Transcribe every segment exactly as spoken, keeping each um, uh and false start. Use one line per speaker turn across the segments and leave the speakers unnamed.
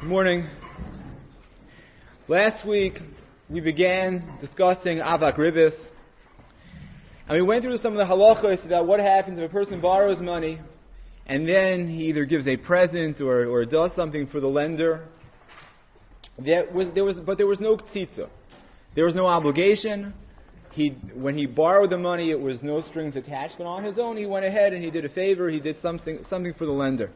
Morning. Last week we began discussing Avak Ribis, and we went through some of the halachos about what happens if a person borrows money and then he either gives a present or, or does something for the lender. There was, there was, but there was no tzitza. There was no obligation. He, when he borrowed the money, it was no strings attached. But on his own, he went ahead and he did a favor. He did something, something for the lender.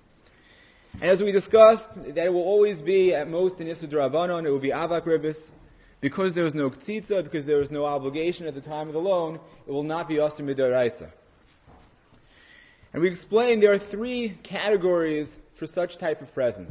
And as we discussed, that it will always be, at most, in Issa D'Rabbanan, it will be Avak Ribis. Because there was no K'tzitza, because there was no obligation at the time of the loan, it will not be Asr Midaraisa. And we explained there are three categories for such type of presents.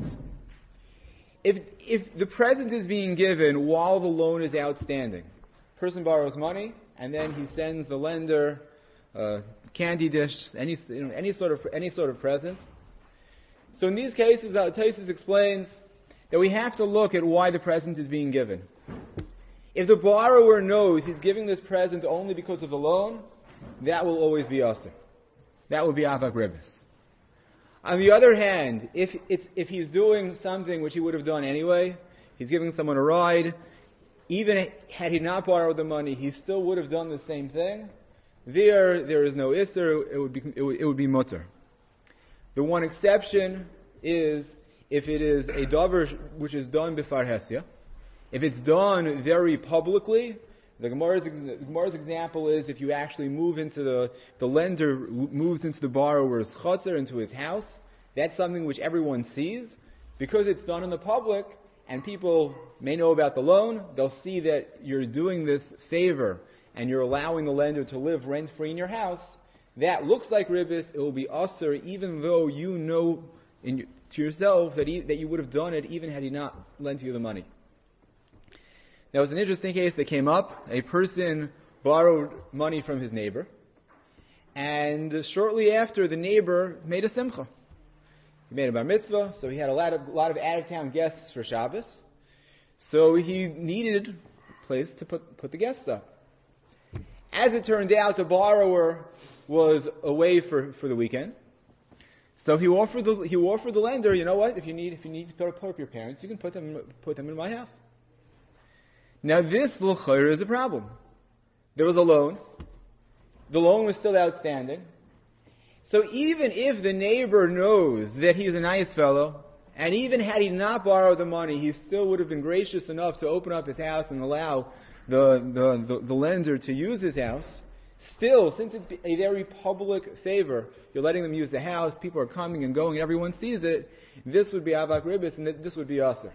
If, if the present is being given while the loan is outstanding, person borrows money, and then he sends the lender a candy dish, any, you know, any, sort of, any sort of present. So in these cases, uh, Taisus explains that we have to look at why the present is being given. If the borrower knows he's giving this present only because of the loan, that will always be Asr. That will be Avak Ribis. On the other hand, if it's, if he's doing something which he would have done anyway, he's giving someone a ride, even had he not borrowed the money, he still would have done the same thing. There, there is no Isser, it would be, it would, it would be Mutter. The one exception is if it is a davar which is done b'far hesya. If it's done very publicly, the Gemara's, the Gemara's example is if you actually move into the, the lender moves into the borrower's chutzner, into his house, that's something which everyone sees. Because it's done in the public, and people may know about the loan, they'll see that you're doing this favor, and you're allowing the lender to live rent-free in your house. That looks like ribis, it will be asr, even though you know in, to yourself that, he, that you would have done it even had he not lent you the money. There was an interesting case that came up. A person borrowed money from his neighbor, and shortly after, the neighbor made a simcha. He made a bar mitzvah, so he had a lot of, lot of out-of-town guests for Shabbos. So he needed a place to put, put the guests up. As it turned out, the borrower was away for, for the weekend. So he offered the he offered the lender, you know what, if you need if you need to put up your parents, you can put them put them in my house. Now this l'chayr is a problem. There was a loan. The loan was still outstanding. So even if the neighbor knows that he's a nice fellow, and even had he not borrowed the money, he still would have been gracious enough to open up his house and allow the the, the, the lender to use his house. Still, since it's a very public favor, you're letting them use the house, people are coming and going, and everyone sees it, this would be Avak Ribis, and this would be Asr.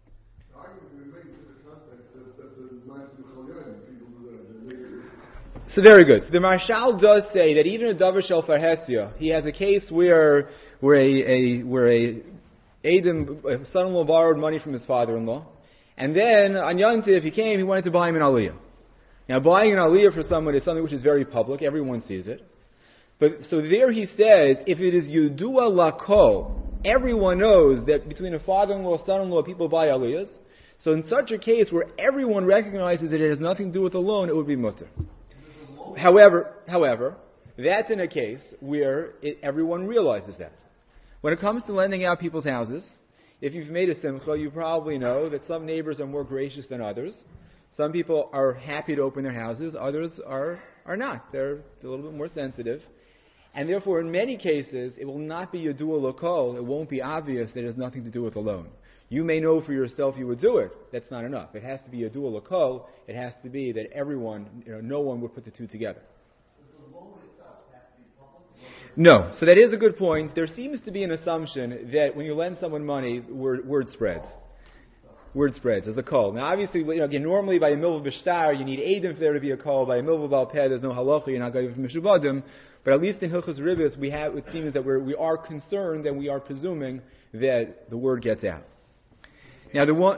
So very good. So the Marshal does say that even a davar shel farhesya, he has a case where where a, a where a Adam, a son-in-law borrowed money from his father-in-law, and then on Yantiv he came, he wanted to buy him an aliyah. Now, buying an aliyah for someone is something which is very public. Everyone sees it. But so there he says, if it is yudua lakol, everyone knows that between a father-in-law and son-in-law, people buy aliyahs. So in such a case where everyone recognizes that it has nothing to do with the loan, it would be mutter. However, however, that's in a case where it, everyone realizes that. When it comes to lending out people's houses, if you've made a simcha, you probably know that some neighbors are more gracious than others. Some people are happy to open their houses, others are, are not. They're a little bit more sensitive. And therefore, in many cases, it will not be yadua lokol. It won't be obvious that it has nothing to do with the loan. You may know for yourself you would do it. That's not enough. It has to be yadua lokol. It has to be that everyone, you know, no one would put the two together.
Does the loan itself have to be public?
No. So that is a good point. There seems to be an assumption that when you lend someone money, word, word spreads. Word spreads as a call. Now, obviously, you know, again, normally by a milvah b'shtar, you need Eidim for there to be a call. By a milvah b'al peh, there's no halacha. You're not going to give mishubadim. But at least in Hilchos Ribis, we have it seems that we're, we are concerned and we are presuming that the word gets out. Now, the one.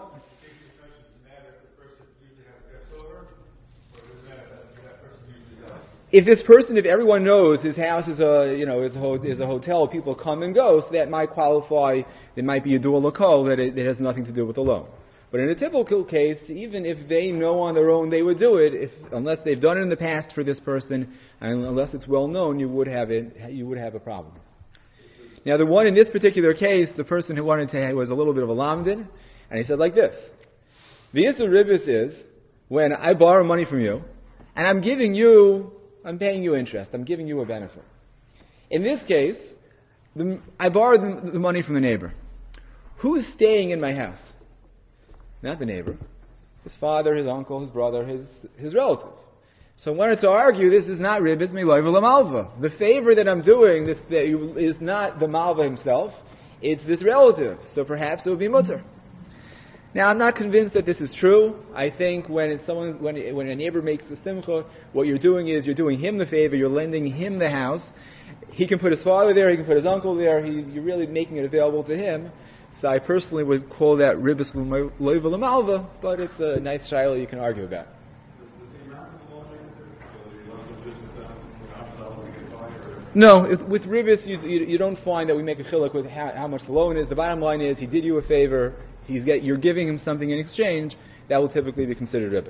If this person, if everyone knows his house is a, you know, is a, ho- is a hotel, people come and go, so that might qualify. It might be a dual lakol that it, it has nothing to do with the loan. But in a typical case, even if they know on their own they would do it, if unless they've done it in the past for this person, and unless it's well known, you would have it, you would have a problem. Now, the one in this particular case, the person who wanted to was a little bit of a lamdin, and he said like this: the Yisur Ribbis is when I borrow money from you, and I'm giving you, I'm paying you interest, I'm giving you a benefit. In this case, the, I borrowed the, the money from the neighbor. Who's staying in my house? Not the neighbor. His father, his uncle, his brother, his his relative. So I wanted to argue this is not ribbis miloy v'lamalva. The favor that I'm doing this is not the malva himself, it's this relative. So perhaps it would be mutter. Now I'm not convinced that this is true. I think when it's someone when when a neighbor makes a simcha, what you're doing is you're doing him the favor, you're lending him the house. He can put his father there, he can put his uncle there, he, you're really making it available to him. So I personally would call that ribbis miloy v'lamalva, but it's a nice shiloh you can argue about. No, if, with ribbis, you, you you don't find that we make a chiluk with how, how much the loan is. The bottom line is he did you a favor. He's get, you're giving him something in exchange. That will typically be considered ribbis.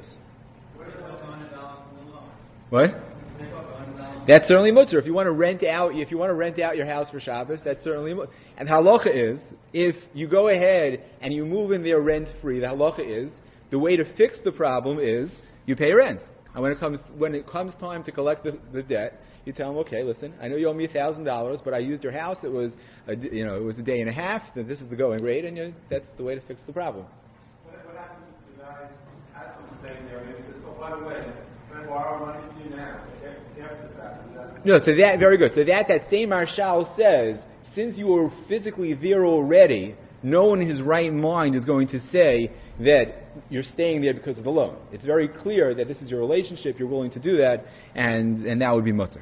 What? That's certainly mutter. If you want to rent out, if you want to rent out your house for Shabbos, that's certainly mutter. And the halacha is, if you go ahead and you move in there rent free, the halacha is the way to fix the problem is you pay rent. And when it comes when it comes time to collect the, the debt, you tell them, okay, listen, I know you owe me a thousand dollars, but I used your house. It was, a, you know, it was a day and a half. Then this is the going rate, and you, that's the way to fix the problem.
What, what happens if the guy has someone staying there and he says, oh, by the way, can I borrow money from you now? After the fact, is that?
No, so that very good. So that that same marshal says, since you were physically there already, no one in his right mind is going to say that you're staying there because of the loan. It's very clear that this is your relationship. You're willing to do that, and and that would be mutter.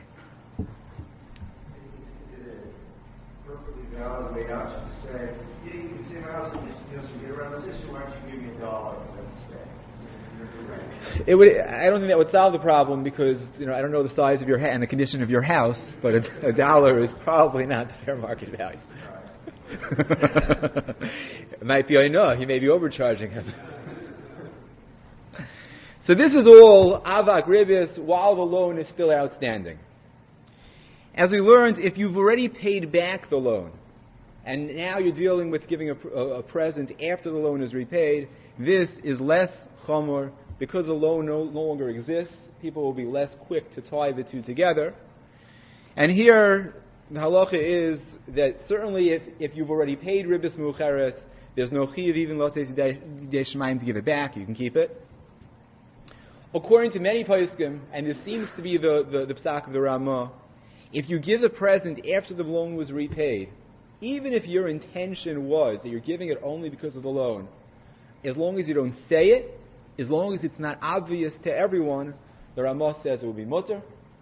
Valid way out to say, you can see my house and you know, so you get around this issue, why don't you give me a dollar and stay?
It would. I don't think that would solve the problem because you know I don't know the size of your ha- and the condition of your house, but a, a dollar is probably not the fair market value. It might be I know he may be overcharging him. So this is all avak ribis while the loan is still outstanding. As we learned, if you've already paid back the loan, and now you're dealing with giving a, a, a present after the loan is repaid, this is less chomer. Because the loan no, no longer exists, people will be less quick to tie the two together. And here, the halacha is that certainly if, if you've already paid ribis mucheres, there's no chiyuv even lotes yidei shemaim to give it back, you can keep it. According to many poskim, and this seems to be the, the, the psak of the Ramah, if you give the present after the loan was repaid, even if your intention was that you're giving it only because of the loan, as long as you don't say it, as long as it's not obvious to everyone, the Ramah says it will be mutter.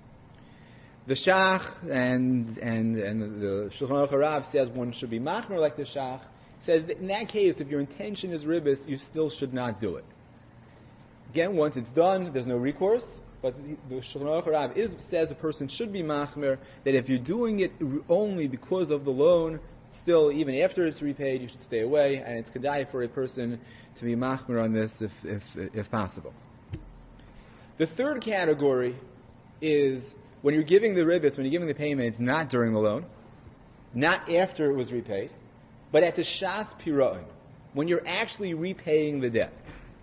The Shach and and and the Shulchan Aruch Harav says one should be machmer like the Shach, says that in that case, if your intention is ribis, you still should not do it. Again, once it's done, there's no recourse. But the Shulchan Aruch Harav is says a person should be machmer that if you're doing it only because of the loan, still even after it's repaid, you should stay away, and it's kedai for a person to be machmer on this if if if possible. The third category is when you're giving the ribis, when you're giving the payments, not during the loan, not after it was repaid, but at the shas pira'in, when you're actually repaying the debt.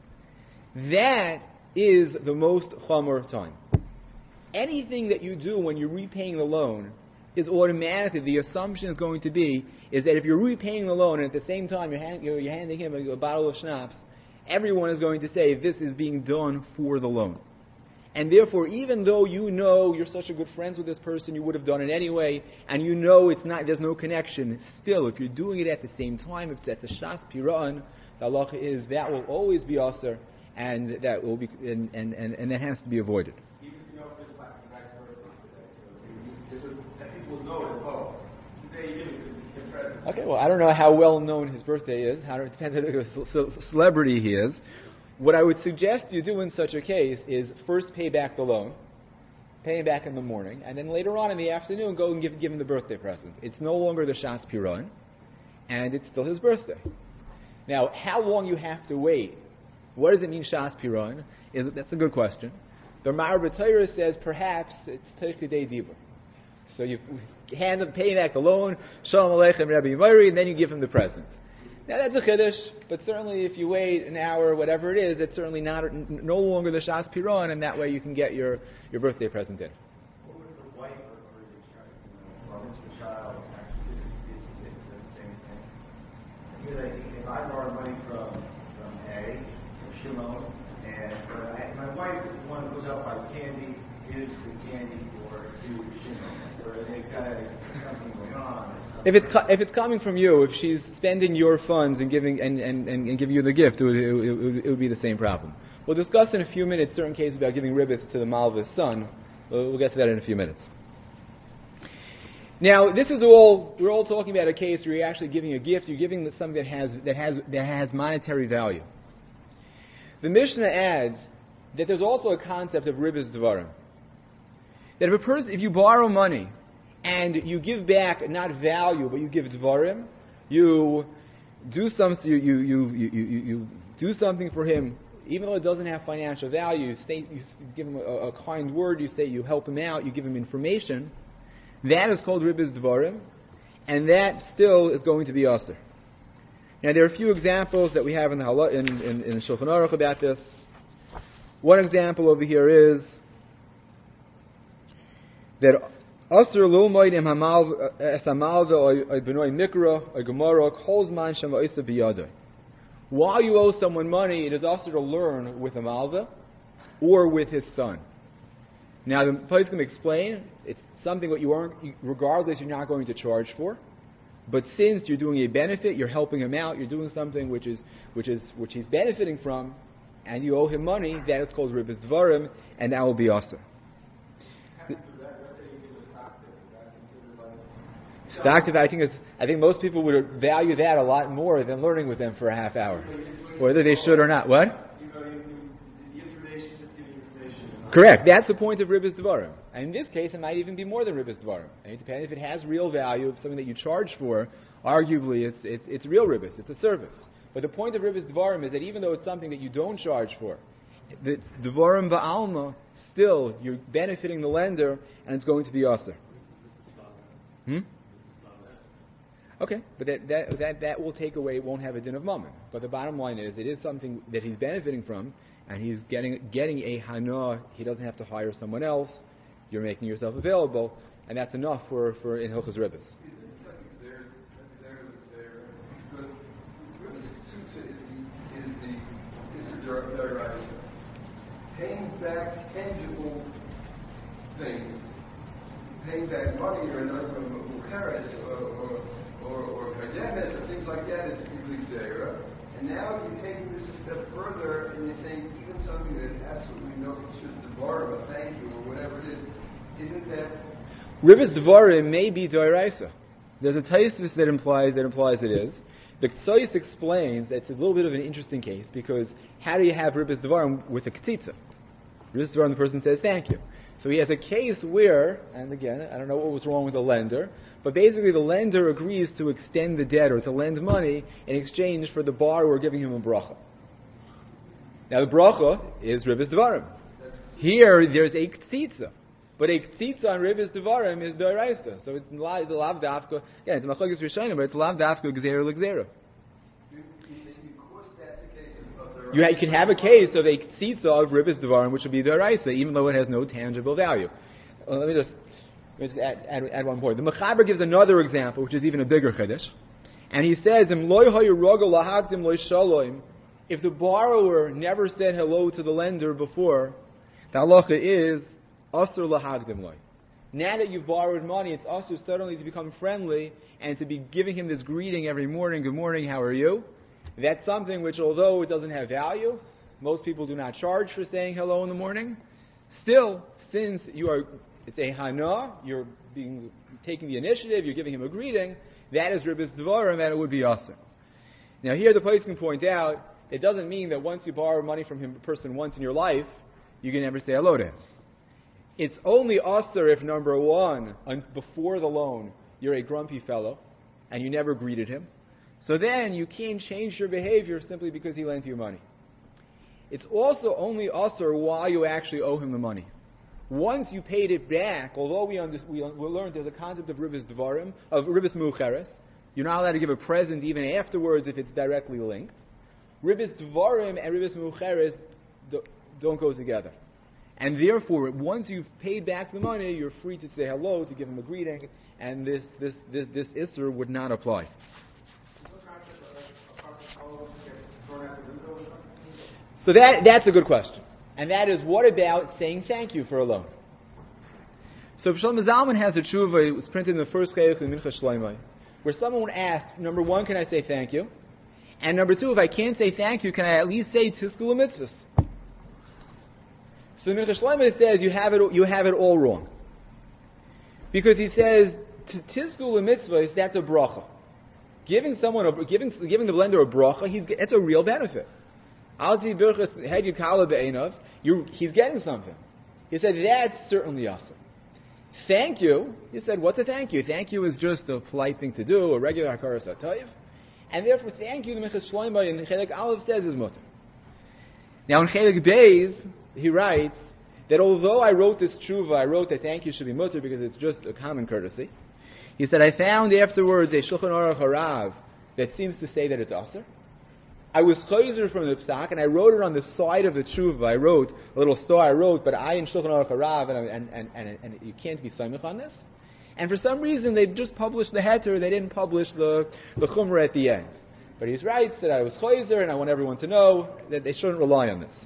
That is the most chomer time. Anything that you do when you're repaying the loan is automatically, the assumption is going to be, is that if you're repaying the loan and at the same time you're, hand, you're, you're handing him a, a bottle of schnapps, everyone is going to say this is being done for the loan. And therefore, even though you know you're such a good friends with this person, you would have done it anyway, and you know it's not, there's no connection, still, if you're doing it at the same time, if it's at the shas pira'an, the halacha is that will always be aser, and that will be, and, and, and, and that has to be avoided.
Even if you know if it's like the guy's birthday today, so that people know it, oh, today you give it to the present.
Okay, well, I don't know how well known his birthday is. How, it depends on what celebrity he is. What I would suggest you do in such a case is first pay back the loan, pay him back in the morning, and then later on in the afternoon go and give, give him the birthday present. It's no longer the Shas Pira'in, and it's still his birthday. Now, how long you have to wait? What does it mean Shas Pira'in? Is That's a good question. The Ma'ar B'Torah says perhaps it's Teichidei Dibur. So you hand him, pay back the loan, Shalom Aleichem Rabbi Yimari, and then you give him the present. Now that's a chiddush, but certainly if you wait an hour, whatever it is, it's certainly not no longer the Shas Piron, and that way you can get your, your birthday present in.
What would the wife or the child, or the child actually is the same thing? Because I, if I borrow money from from A or Shimon, and but I, my wife is the one who goes out and buys candy, gives the candy for to Shimon, where they've got a, something going on.
If it's co- if it's coming from you, if she's spending your funds and giving and, and, and, and giving you the gift, it would, it, would, it would be the same problem. We'll discuss in a few minutes certain cases about giving ribbis to the Malva's son. We'll, we'll get to that in a few minutes. Now, this is all we're all talking about a case where you're actually giving a gift. You're giving something that has that has that has monetary value. The Mishnah adds that there's also a concept of ribbis dvarim. That if a person, if you borrow money and you give back not value, but you give dvarim, you do some, you you you you, you, you do something for him, even though it doesn't have financial value. You, state, you give him a, a kind word. You say you help him out. You give him information. That is called ribbis dvarim, and that still is going to be aser. Now there are a few examples that we have in the Hala, in in, in Shulchan Aruch about this. One example over here is that Aser Lulmoid im Hamal es Hamalva or Benoy Mikra or Gemara calls man Shema Isa Biyadai. While you owe someone money, it is also to learn with a malva or with his son. Now the place can explain it's something that you aren't, regardless, you're not going to charge for. But since you're doing a benefit, you're helping him out, you're doing something which is which is which he's benefiting from, and you owe him money, that is called ribbis dvarim, and that will be aser. Stockton, I think is, I think most people would value that a lot more than learning with them for a half hour, whether they should or not. What? Correct. That's the point of ribbis dvarim. And in this case, it might even be more than ribbis dvarim. And it depends if it has real value, if something that you charge for. Arguably, it's it's, it's real ribbis. It's a service. But the point of ribbis dvarim is that even though it's something that you don't charge for, the dvarim ba'alma, still you're benefiting the lender, and it's going to be aser. Hmm. Okay, but that, that that that will take away, it won't have a din of mammon. But the bottom line is, it is something that he's benefiting from, and he's getting getting a hana. He doesn't have to hire someone else. You're making yourself available, and that's enough for, for in Hilchos Ribbis.
Because Ribbis Tzutza is the is the is the deraisa. Paying back tangible things, paying back money or another mucheres or or or, or kademes or things like that is usually zera. And now you're taking this a step further and you're saying even something that absolutely no should devar, a thank you or whatever it is, isn't that
ribbis dvarim may be deraisa. There's a Tosfos that implies that implies it is. The Ktsois explains that it's a little bit of an interesting case because how do you have ribbis dvarim with a ktitza? Ribbis dvarim, the person says thank you. So he has a case where, and again, I don't know what was wrong with the lender, but basically the lender agrees to extend the debt or to lend money in exchange for the borrower giving him a bracha. Now the bracha is ribbis dvarim. Here there's a ktitza. But a ktitza on ribbis dvarim is doraisa. So it's the lav dafka. Yeah, it's machlokes rishonim, but it's lav dafka gzeira l'gzeira. You, you can have a case of a ktitza of ribbis dvarim, which would be doraisa, even though it has no tangible value. Well, let me just, let me just add, add, add one point. The Mechaber gives another example, which is even a bigger chiddush, and he says, if the borrower never said hello to the lender before, the halacha is asur lahagdim loy. Now that you've borrowed money, it's asur suddenly to become friendly and to be giving him this greeting every morning. Good morning, how are you? That's something which, although it doesn't have value, most people do not charge for saying hello in the morning. Still, since you are, it's a hana, you're being taking the initiative, you're giving him a greeting. That is ribbis dvarim, and it would be asur. Now, here the place can point out, it doesn't mean that once you borrow money from him, a person once in your life, you can never say hello to him. It's only asur if, number one, before the loan, you're a grumpy fellow, and you never greeted him. So then you can't change your behavior simply because he lent you money. It's also only asur while you actually owe him the money. Once you paid it back, although we, under, we, we learned there's a concept of ribis dvarim, of ribis mucheres, you're not allowed to give a present even afterwards if it's directly linked. Ribis dvarim and ribis mucheres do, don't go together. And therefore, once you've paid back the money, you're free to say hello, to give him a greeting, and this this this, this isser would not apply. So that that's a good question. And that is, what about saying thank you for a loan? So Shlomo Zalman has a tshuva, it was printed in the first Chayach in Mincha Shloimeh, where someone would ask, number one, can I say thank you? And number two, if I can't say thank you, can I at least say Tiskul Mitzvahs? So Mincha Shloimeh says, you have it you have it all wrong. Because he says, Tiskul Mitzvahs, that's a bracha. Giving someone, a, giving, giving the blender a bracha, he's, it's a real benefit. You're, he's getting something. He said, that's certainly awesome. Thank you. He said, what's a thank you? Thank you is just a polite thing to do, a regular hakaras hatoiv. And therefore, thank you, the Minchas Shloimeh in Chelik Aleph says is mutter. Now in Chelik Beis, he writes that although I wrote this tshuva, I wrote that thank you should be mutter because it's just a common courtesy. He said, I found afterwards a Shulchan Aruch Harav that seems to say that it's aser. I was chayzer from the psak, and I wrote it on the side of the tshuva. I wrote a little story. I wrote, but I in Shulchan Aruch Harav, and, and, and, and, and you can't be samich on this. And for some reason, they just published the heter. They didn't publish the the chumrah at the end. But he writes that I was chayzer, and I want everyone to know that they shouldn't rely on this.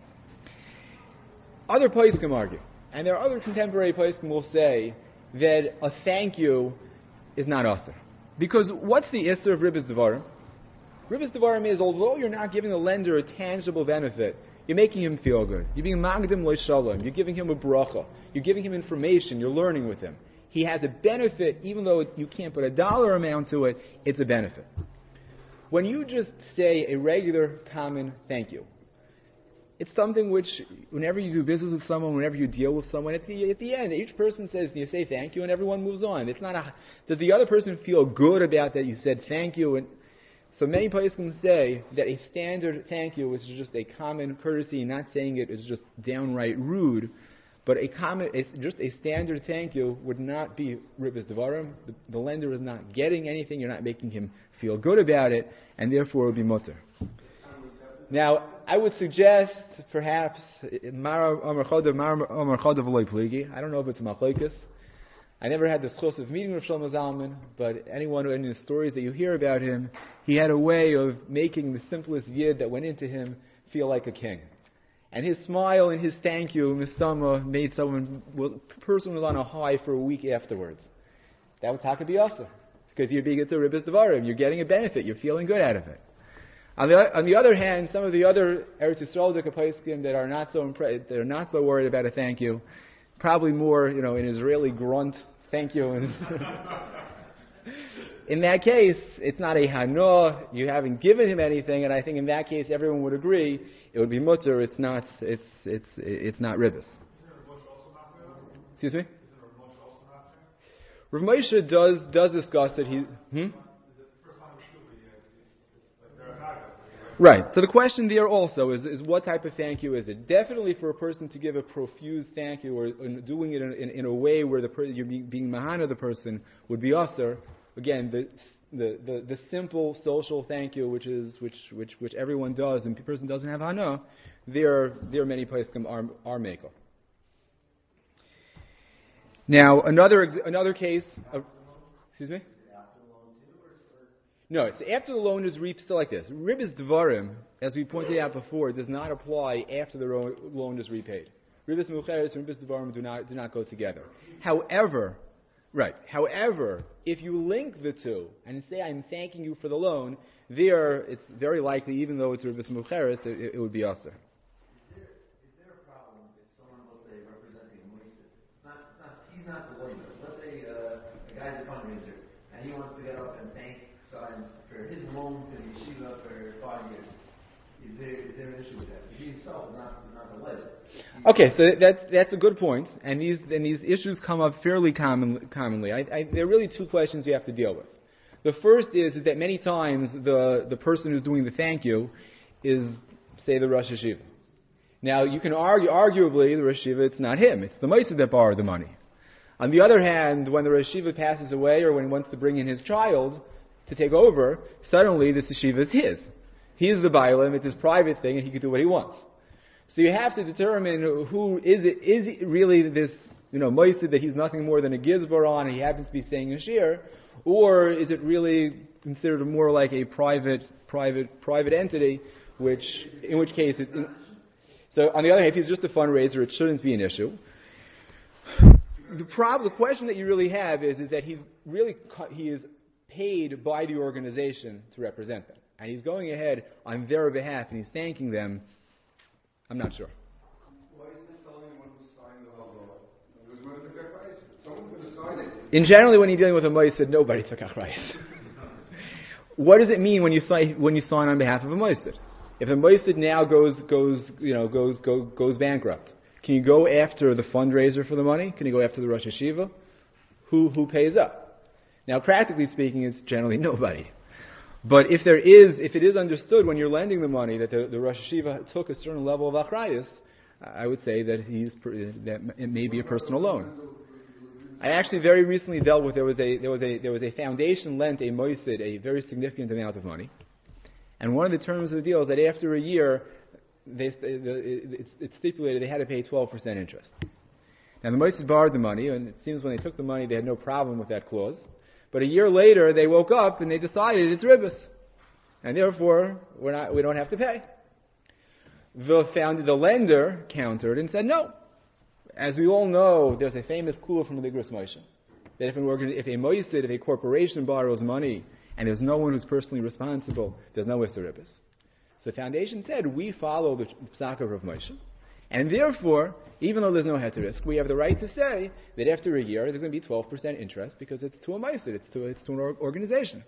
Other poskim argue, and there are other contemporary poskim will say that a thank you is not aser, because what's the isser of ribis devarim? Ribis devarim is, although you're not giving the lender a tangible benefit, you're making him feel good. You're being magdim lo shalom. You're giving him a bracha. You're giving him information. You're learning with him. He has a benefit, even though you can't put a dollar amount to it, it's a benefit. When you just say a regular, common thank you, it's something which, whenever you do business with someone, whenever you deal with someone, at the, at the end, each person says, you say thank you, and everyone moves on. It's not a, does the other person feel good about that you said thank you? And so many poskim say that a standard thank you is just a common courtesy, not saying it is just downright rude, but a common, a, just a standard thank you would not be ribis devarim. The, the lender is not getting anything, you're not making him feel good about it, and therefore it would be mutter. Now, I would suggest, perhaps, Mara Amar Chodev, Mara Amar Chodev V'loi Pligi. I don't know if it's machlokes. I never had the chus of meeting with Shlomo Zalman, but anyone who, any of the stories that you hear about him, he had a way of making the simplest yid that went into him feel like a king. And his smile and his thank you, Misama, made someone, was, the person was on a high for a week afterwards. That would talk be also, because you're being at the ribis devarim, you're getting a benefit, you're feeling good out of it. On the, on the other hand, some of the other Eretz Yisrael Poskim that are not so impre- that are not so worried about a thank you, probably more, you know, an Israeli grunt thank you. And in that case, it's not a hana. You haven't given him anything, and I think in that case, everyone would agree it would be mutter. It's not. It's it's it's not ribis. Excuse me. Rav Moshe does does discuss that he. Hmm? Right. So the question there also is, is what type of thank you is it? Definitely for a person to give a profuse thank you, or, or doing it in, in, in a way where the per, you're being, being mahana the person would be aser. Again, the, the the the simple social thank you, which is which which which everyone does, and the person doesn't have hana. There there are many places are are meko. Now another another case. Of, excuse me. No, it's after the loan is repaid. Still like this. Ribis dvarim, as we pointed out before, does not apply after the loan is repaid. Ribis mucheres and ribis dvarim do not do not go together. However, right. However, if you link the two and say I'm thanking you for the loan, there it's very likely, even though it's ribis mucheres, it, it would be aser.
Is there, is there a problem if someone, let's say, representing a moisid, not, not he's not the lender. Let's say uh, a guy's a fundraiser and he wants to get up and thank for his loan to the yeshiva for five years. Is there, is there an issue with that? He himself is not, is not the lender.
Okay, so that's that's a good point, and these and these issues come up fairly common, commonly. I, I, there are really two questions you have to deal with. The first is, is that many times the, the person who's doing the thank you is, say, the Rosh Yeshiva. Now, you can argue, arguably, the Rosh Yeshiva, it's not him. It's the Mosid that borrowed the money. On the other hand, when the Rosh Yeshiva passes away or when he wants to bring in his child to take over, suddenly this yeshiva is his. He's the Bailam, it's his private thing, and he can do what he wants. So you have to determine who is it, is it really this, you know, Mosid that he's nothing more than a Gizbar on and he happens to be saying a shir, or is it really considered more like a private, private, private entity, which, in which case, it, in, so on the other hand, if he's just a fundraiser, it shouldn't be an issue. The problem, the question that you really have is, is that he's really, he is paid by the organization to represent them. And he's going ahead on their behalf and he's thanking them. I'm not sure.
Why isn't it telling anyone who signed the halal? Because when it took Achrayus, someone could have signed it.
In generally, when you're dealing with a Mosid, nobody took Achrayus. What does it mean when you sign when you sign on behalf of a Mosid? If a Mosid now goes goes you know goes goes goes bankrupt, can you go after the fundraiser for the money? Can you go after the Rosh Yeshiva? Who who pays up? Now, practically speaking, it's generally nobody. But if there is, if it is understood when you're lending the money that the, the Rosh Yeshiva took a certain level of achrayus, I would say that he's that it may be a personal loan. I actually very recently dealt with there was a there was a there was a foundation lent a moisid a very significant amount of money, and one of the terms of the deal is that after a year, they it's, it's stipulated they had to pay twelve percent interest. Now the moisid borrowed the money, and it seems when they took the money they had no problem with that clause. But a year later, they woke up and they decided it's ribbis, and therefore we're not, we don't have to pay. The found, the lender countered and said no. As we all know, there's a famous kula from the Igros Moshe that if, an organ, if a moisid, if a corporation borrows money and there's no one who's personally responsible, there's no Isser ribbis. So the foundation said we follow the psak of Rav Moshe, and therefore, even though there's no heter risk, we have the right to say that after a year there's going to be twelve percent interest because it's to a moisid, it's to it's to an organization.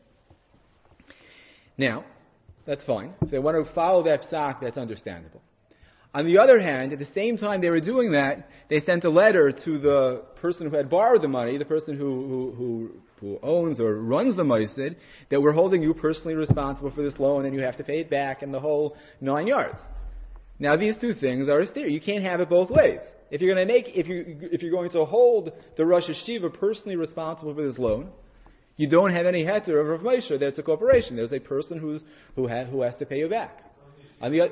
Now, that's fine. If they want to follow that psak, that's understandable. On the other hand, at the same time they were doing that, they sent a letter to the person who had borrowed the money, the person who who, who, who owns or runs the moisid, that we're holding you personally responsible for this loan and you have to pay it back and the whole nine yards. Now these two things are a steer. You can't have it both ways. If you're going to make, if you if you're going to hold the Rosh Yeshiva personally responsible for this loan, you don't have any heter of Rav Moshe. That's a corporation. There's a person who's who has who has to pay you back. On the other,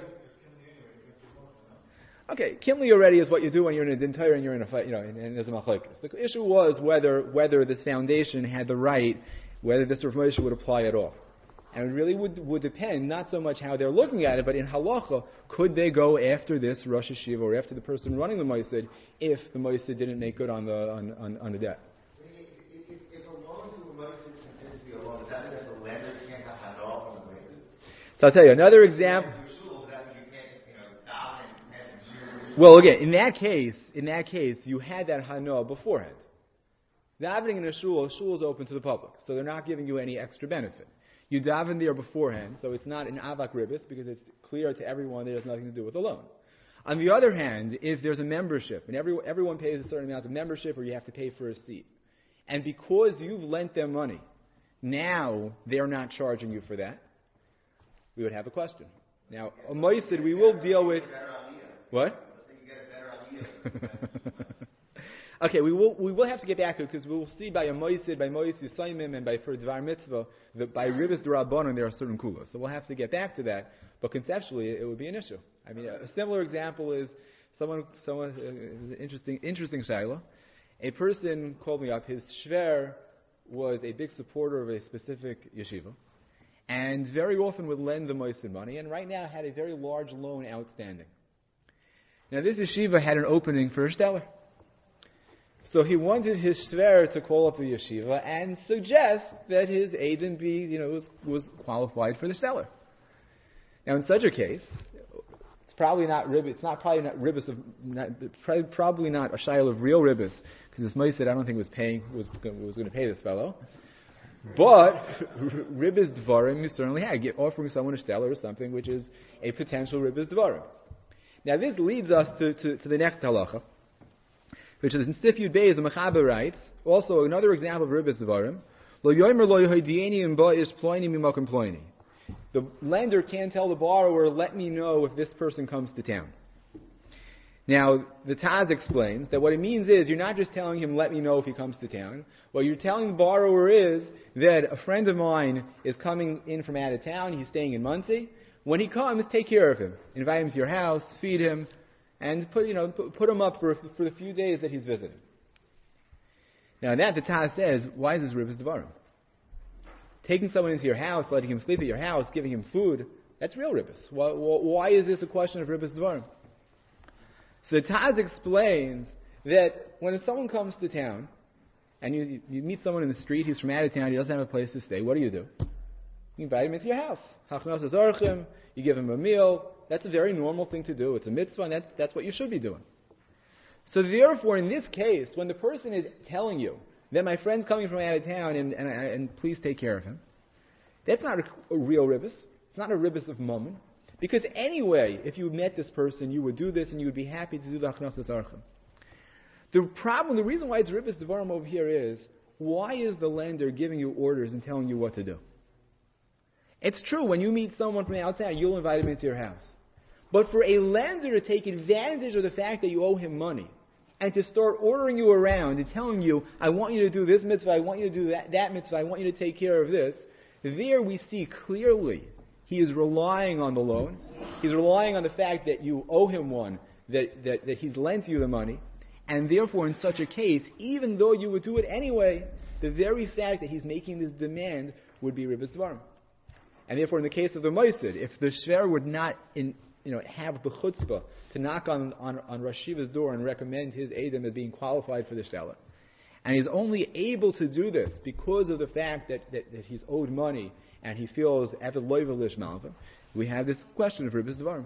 okay, kinli already is what you do when you're in a entire and you're in a fight. You know, and, and there's a machlokes. The issue was whether whether this foundation had the right, whether this Rav Moshe would apply at all. And it really would, would depend, not so much how they're looking at it, but in halacha, could they go after this Rosh Yeshiva or after the person running the moisid if the moisid didn't make good on the on, on, on the debt?
If, if, if a loan to a moisid considers to be a loan, does that mean that the lender can't have had all from the moisid?
So I'll tell you another example. Well, again, in that case, in that case, you had that hano beforehand. Davening in a shul, a shul is open to the public, so they're not giving you any extra benefit. You daven there beforehand, so it's not an avak ribbis because it's clear to everyone that it has nothing to do with the loan. On the other hand, if there's a membership, and every, everyone pays a certain amount of membership or you have to pay for a seat, and because you've lent them money, now they're not charging you for that, we would have a question. Now, a moisid, we will deal with... What? Okay, we will we will have to get back to it because we will see by a moisid, by moisid saimim, and by for dvar mitzvah, that by ribbis d'rabbanan there are certain kulos. So we'll have to get back to that. But conceptually, it would be an issue. I mean, a similar example is someone someone uh, interesting interesting shayla. A person called me up. His shver was a big supporter of a specific yeshiva, and very often would lend the moisid money. And right now had a very large loan outstanding. Now this yeshiva had an opening for a stellar. So he wanted his shver to call up the yeshiva and suggest that his aiden be, you know, was, was qualified for the stellar. Now, in such a case, it's probably not ribbis. It's not probably not ribbis of not, probably not a shayla of real ribbis because this moisid I don't think was paying was was going to pay this fellow. But ribbis dvarim you certainly had offering someone a stellar or something which is a potential ribbis dvarim. Now this leads us to, to, to the next halacha, which is in Sifyud Beis, the Mechaber writes, also another example of ribbis dvarim. Lo yomer lo yohidiyeni im ba'is ploini mimakim ploini. The lender can't tell the borrower, let me know if this person comes to town. Now, the Taz explains that what it means is you're not just telling him, let me know if he comes to town. What you're telling the borrower is that a friend of mine is coming in from out of town, he's staying in Muncie. When he comes, take care of him. Invite him to your house, feed him, and put, you know, put, put him up for, for the few days that he's visiting. Now, in that, the Taz says, why is this Ribbis Devarim? Taking someone into your house, letting him sleep at your house, giving him food, that's real Ribbis. Why, why is this a question of Ribbis Devarim? So the Taz explains that when someone comes to town, and you, you meet someone in the street, he's from out of town, he doesn't have a place to stay, what do you do? You invite him into your house. You give him a meal. That's a very normal thing to do. It's a mitzvah, and that's, that's what you should be doing. So therefore, in this case, when the person is telling you that my friend's coming from out of town and, and, and please take care of him, that's not a, a real ribbis. It's not a ribbis of mammon. Because anyway, if you met this person, you would do this and you would be happy to do the Hachnasas Archim. The problem, the reason why it's ribbis devarim over here is, why is the lender giving you orders and telling you what to do? It's true, when you meet someone from outside, you'll invite him into your house. But for a lender to take advantage of the fact that you owe him money, and to start ordering you around and telling you, I want you to do this mitzvah, I want you to do that, that mitzvah, I want you to take care of this, there we see clearly he is relying on the loan. He's relying on the fact that you owe him one, that, that, that he's lent you the money, and therefore in such a case, even though you would do it anyway, the very fact that he's making this demand would be ribbis devarim. And therefore in the case of the Moisid, if the Shver would not in, you know, have the chutzpah to knock on, on, on Rosh Shiva's door and recommend his Edom as being qualified for the Shtetl, and he's only able to do this because of the fact that, that, that he's owed money and he feels Evid Loiva Lish Malva, we have this question of ribbis devarim.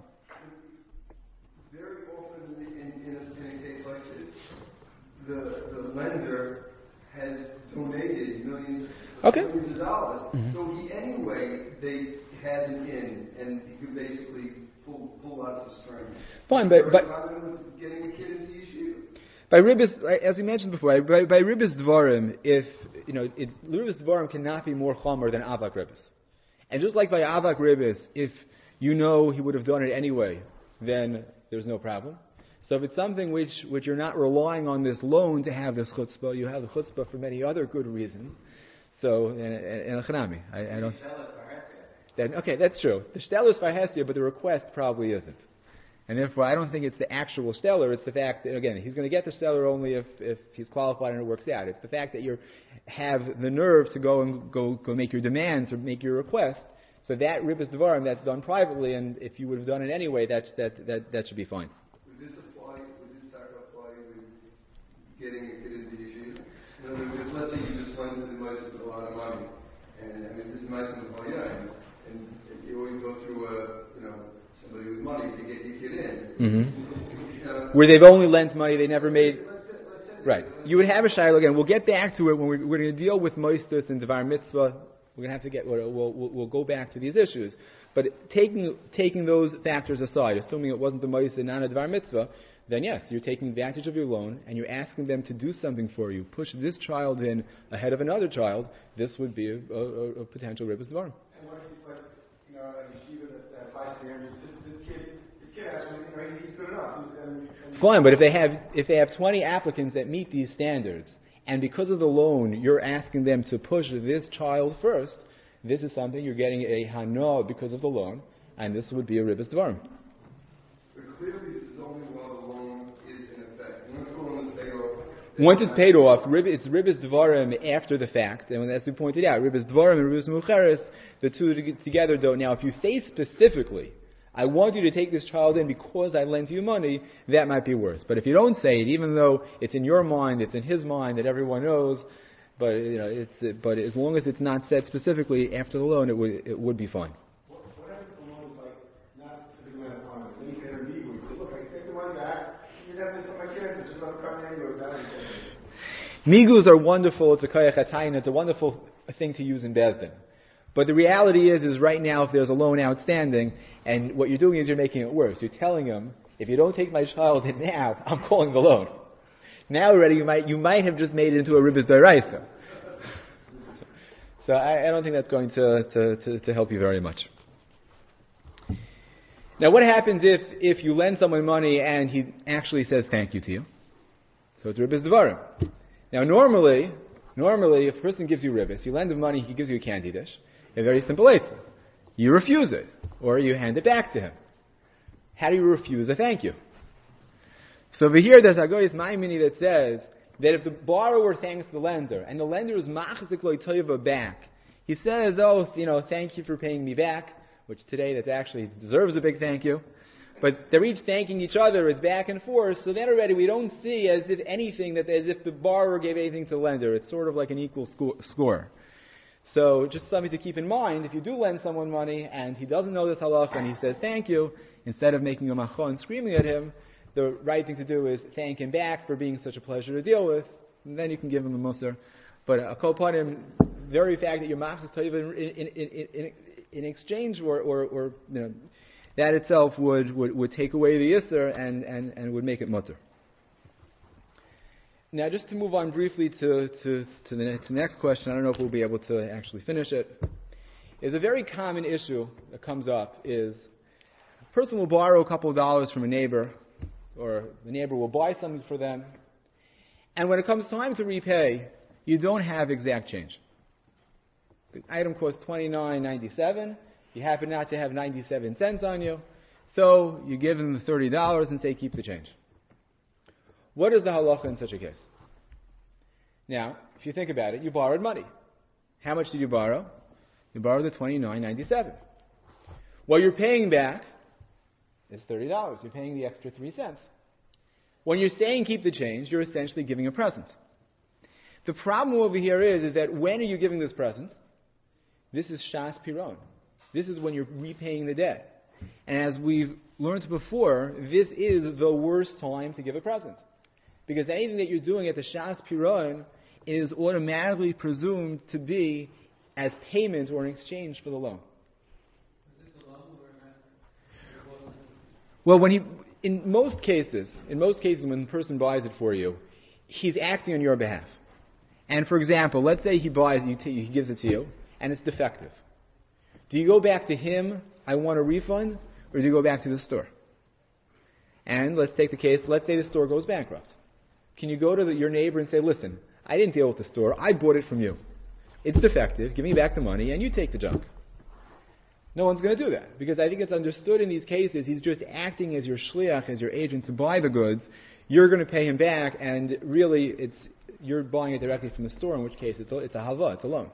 Very often in, in, a, in a case like this, the, the lender has donated millions,
okay.
millions of dollars,
mm-hmm.
so he anyway, they had him in, and he could basically pull, pull lots of strings.
Fine, but... but
getting a kid into yeshiva.
By ribbis, as we mentioned before, by, by ribbis dvarim, if, you know, it, ribbis dvarim cannot be more chomer than avak ribbis. And just like by avak ribbis, if you know he would have done it anyway, then there's no problem. So if it's something which, which you're not relying on this loan to have this chutzpah, you have the chutzpah for many other good reasons. So, and a chanami, I, I don't... Then, okay, that's true. The shtel is farhesia, but the request probably isn't. And therefore, I don't think it's the actual stellar. It's the fact that, again, he's going to get the stellar only if, if he's qualified and it works out. It's the fact that you have the nerve to go and go, go make your demands or make your request. So that ribbis devarim, that's done privately, and if you would have done it anyway, that, that, that, that should be fine.
Would this apply, would this type apply with getting a kid into yeshiva? In other words, let's say you just went to the Moises with a lot of money, and I mean, this is Moises with a and, and you always go through a, you know, somebody with money to get your kid in.
Mm-hmm.
Uh,
Where they've only lent money, they never made... Right. You would have a shayla again. We'll get back to it when we're, we're going to deal with moistus and devar mitzvah. We're going to have to get... We'll, we'll, we'll go back to these issues. But taking taking those factors aside, assuming it wasn't the moistus and not a devar mitzvah, then yes, you're taking advantage of your loan and you're asking them to do something for you. Push this child in ahead of another child. This would be a, a, a potential ribbis devarim.
And what if he's like, you know, a yeshiva that, that high standards, this, this kid, the kid actually, you know, he's good enough. He's, and, and
Fine, but if they have if they have twenty applicants that meet these standards, and because of the loan, you're asking them to push this child first, this is something you're getting a hana because of the loan, and this would be a ribbis devarim.
But clearly, this is only while the loan is in effect. Once the loan is paid off.
Once it's paid off, it's ribbis devarim after the fact, and as we pointed out, ribbis devarim and ribbis mucheres, the two together don't. Now, if you say specifically, I want you to take this child in because I lent you money, that might be worse. But if you don't say it, even though it's in your mind, it's in his mind, that everyone knows, but you know, it's but as long as it's not said specifically after the loan, it would it would be fine.
What, what if the loan is like not to the amount of time? Then you can interview and say, look, I take the money back. You have to put my kids. It's just not coming anywhere without it.
Migus are wonderful. It's a koyach hatayin. It's a wonderful thing to use in Bezdin. But the reality is, is right now, if there's a loan outstanding, and what you're doing is you're making it worse. You're telling them, if you don't take my child in now, I'm calling the loan. Now already, you might you might have just made it into a ribbis d'oraisa. So I, I don't think that's going to, to, to, to help you very much. Now, what happens if, if you lend someone money and he actually says thank you to you? So it's ribbis devarim. Now, normally, normally, if a person gives you ribbis, you lend him money, he gives you a candy dish. A very simple answer. You refuse it, or you hand it back to him. How do you refuse a thank you? So over here, there's a Agoyis Maimini that says that if the borrower thanks the lender, and the lender is machzik lo toiva back, he says, oh, you know, thank you for paying me back, which today that actually deserves a big thank you. But they're each thanking each other, it's back and forth, so then already we don't see as if anything, that as if the borrower gave anything to the lender. It's sort of like an equal score. So just something to keep in mind, if you do lend someone money and he doesn't know this halacha and he says thank you, instead of making a machon and screaming at him, the right thing to do is thank him back for being such a pleasure to deal with, and then you can give him a musar. But a kol panim, very fact that your machzis toiva in, in, in, in, in exchange, or, or, or you know, that itself would, would, would take away the yisr and, and, and would make it mutter. Now, just to move on briefly to, to, to, the, to the next question, I don't know if we'll be able to actually finish it, is a very common issue that comes up is a person will borrow a couple of dollars from a neighbor, or the neighbor will buy something for them, and when it comes time to repay, you don't have exact change. The item costs twenty-nine ninety-seven. You happen not to have ninety-seven cents on you, so you give them the thirty dollars and say, keep the change. What is the halacha in such a case? Now, if you think about it, you borrowed money. How much did you borrow? You borrowed the twenty-nine ninety-seven. What you're paying back is thirty dollars. You're paying the extra three cents. When you're saying keep the change, you're essentially giving a present. The problem over here is, is that when are you giving this present? This is Shas Piron. This is when you're repaying the debt. And as we've learned before, this is the worst time to give a present. Because anything that you're doing at the Shas Piron is automatically presumed to be as payment or in exchange for the loan.
Is this a loan or not?
Well, when he, in most cases, in most cases when the person buys it for you, he's acting on your behalf. And for example, let's say he buys, you t- he gives it to you, and it's defective. Do you go back to him, I want a refund, or do you go back to the store? And let's take the case, let's say the store goes bankrupt. Can you go to the, your neighbor and say, listen, I didn't deal with the store, I bought it from you. It's defective, give me back the money, and you take the junk. No one's going to do that, because I think it's understood in these cases, he's just acting as your shliach, as your agent to buy the goods. You're going to pay him back, and really, it's you're buying it directly from the store, in which case it's a, it's a halva, it's a loan.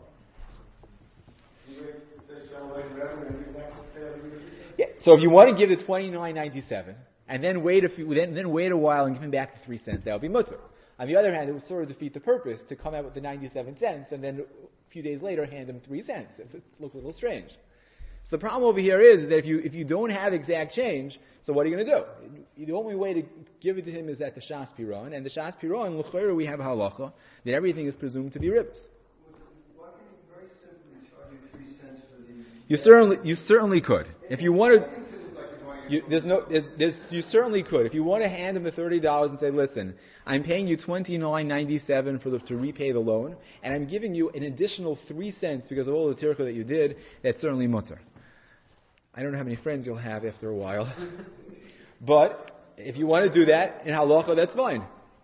Yeah. So if you want to give the twenty-nine ninety-seven and then wait a few, then, then wait a while and give him back the three cents, that would be mutter. On the other hand, it would sort of defeat the purpose to come out with the ninety-seven cents and then a few days later hand him three cents. It would look a little strange. So the problem over here is that if you if you don't have exact change, so what are you going to do? The only way to give it to him is at the Shas Piron, and the Shas Piron, l'chayra, we have halacha that everything is presumed to be ribbis.
Why can't you very simply charge you three cents for the...
You certainly you certainly could. If you want to, you, there's no there's, there's, you certainly could. If you want to hand him the thirty dollars and say, listen, I'm paying you twenty-nine ninety-seven for the, to repay the loan, and I'm giving you an additional three cents because of all the tircha that you did, that's certainly mutter. I don't know how many friends you'll have after a while. But if you want to do that in halacha, that's fine.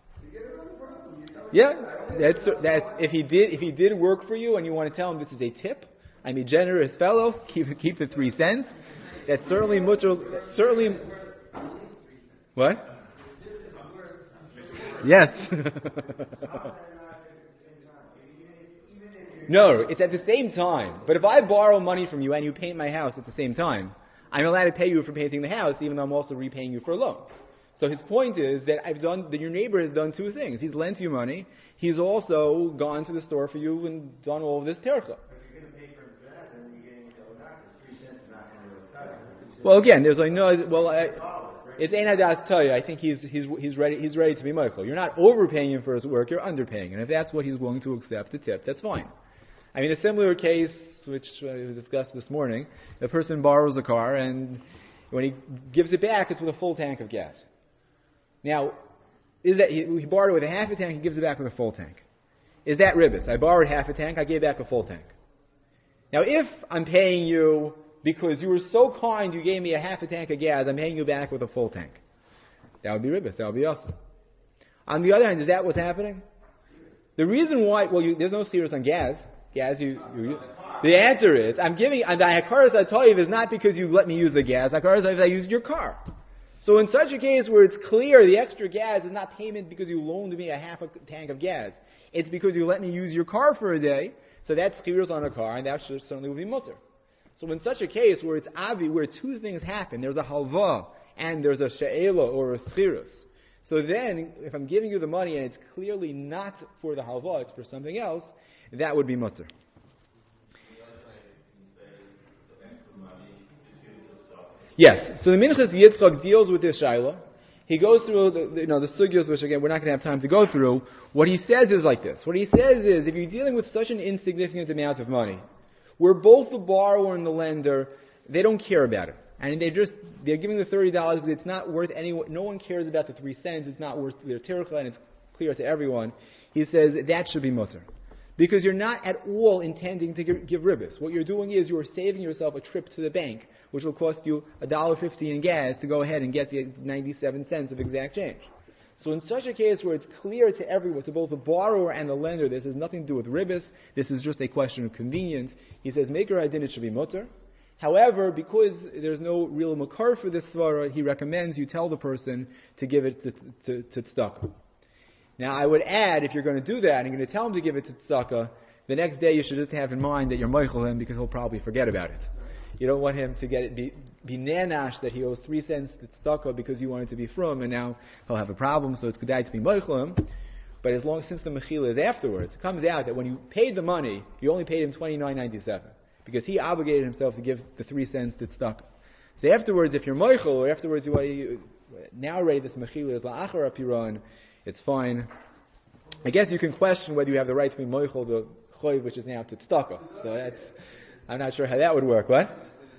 Yeah, that's that's if he did if he did work for you and you want to tell him this is a tip, I'm a generous fellow, keep keep the three cents. That's certainly mutter. Certainly, what? Yes. No, it's at the same time. But if I borrow money from you and you paint my house at the same time, I'm allowed to pay you for painting the house, even though I'm also repaying you for a loan. So his point is that I've done that your neighbor has done two things. He's lent you money. He's also gone to the store for you and done all of this tercha. Well, again, there's like no. Well, I, it's ein hadas taya. I think he's he's he's ready. He's ready to be Michael. You're not overpaying him for his work. You're underpaying, and if that's what he's willing to accept, the tip, that's fine. I mean, a similar case, which uh, we discussed this morning, a person borrows a car, and when he gives it back, it's with a full tank of gas. Now, is that he, he borrowed it with a half a tank, he gives it back with a full tank. Is that ribbis? I borrowed half a tank, I gave back a full tank. Now, if I'm paying you because you were so kind, you gave me a half a tank of gas, I'm paying you back with a full tank. That would be ribbis. That would be awesome. On the other hand, is that what's happening? The reason why, well, you, there's no serious on gas. Gas, you, you, the answer is, I'm giving, and the hakaras atoyiv is not because you let me use the gas. Hakaras atoyiv is I used your car. So in such a case where it's clear the extra gas is not payment because you loaned me a half a tank of gas. It's because you let me use your car for a day. So that's chirus on a car, and that should, certainly will be mutter. So in such a case where it's avi, where two things happen, there's a halva and there's a she'ela or a schirus. So then, if I'm giving you the money and it's clearly not for the halva, it's for something else, that would be mutter. Yes. So the Minchas Yitzchak deals with this shaila. He goes through the, you know, the sugyos, which again we're not going to have time to go through. What he says is like this. What he says is, if you're dealing with such an insignificant amount of money, where both the borrower and the lender, they don't care about it, and they just they're giving the thirty dollars because it's not worth any. No one cares about the three cents. It's not worth their tircha, and it's clear to everyone. He says that should be mutter. Because you're not at all intending to give, give ribbis. What you're doing is you're saving yourself a trip to the bank, which will cost you a dollar fifty in gas to go ahead and get the ninety-seven cents of exact change. So in such a case where it's clear to everyone, to both the borrower and the lender, this has nothing to do with ribbis, this is just a question of convenience, he says, maker adin, it should be mutter. However, because there's no real makar for this svara, he recommends you tell the person to give it to, to, to tzedakah. Now, I would add, if you're going to do that, and you're going to tell him to give it to tzedakah, the next day you should just have in mind that you're meichel him because he'll probably forget about it. You don't want him to get it, be, be nanash that he owes three cents to tzedakah because you want it to be from, and now he'll have a problem, so it's good to be meichel him. But as long since the mechila is afterwards, it comes out that when you paid the money, you only paid him twenty-nine ninety-seven because he obligated himself to give the three cents to tzedakah. So afterwards, if you're meichel, or afterwards you, you now already this mechila is la'achar apiran, it's fine. I guess you can question whether you have the right to be moichel the choiv, which is now to tzedakah. So that's, I'm not sure how that would work. What?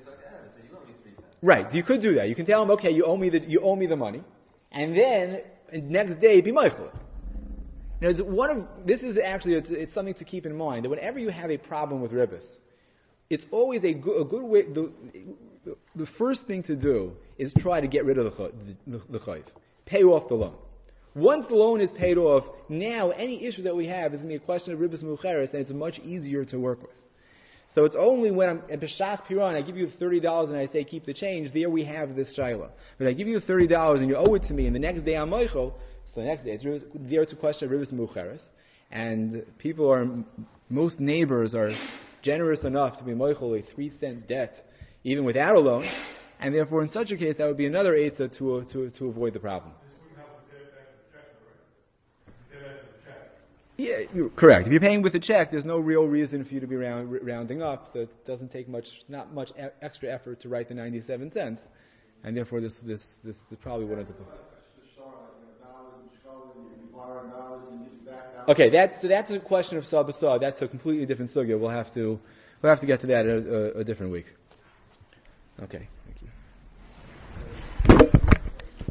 Right. You could do that. You can tell him, okay, you owe me the you owe me the money, and then next day be moichel. Now, one of this is actually it's, it's something to keep in mind that whenever you have a problem with ribbis, it's always a good, a good way. The, the first thing to do is try to get rid of the the, the choiv, pay off the loan. Once the loan is paid off, now any issue that we have is going to be a question of ribbis mucheres, and it's much easier to work with. So it's only when I'm at B'shas Piran, I give you thirty dollars and I say keep the change, there we have this shaila. But I give you thirty dollars and you owe it to me, and the next day I'm moichel, so the next day it's, there it's a question of ribbis mucheres, and people are, most neighbors are generous enough to be moichel a three cent debt, even without a loan, and therefore in such a case that would be another eitzah to, to, to avoid the problem. Yeah, you're correct. If you're paying with a check, there's no real reason for you to be round, rounding up. So it doesn't take much, not much e- extra effort to write the ninety-seven cents, and therefore this, this, this, this probably wouldn't have. Okay, that's so that's a question of sabasah. That's a completely different sugya. We'll have to, we'll have to get to that a, a, a different week. Okay, thank you.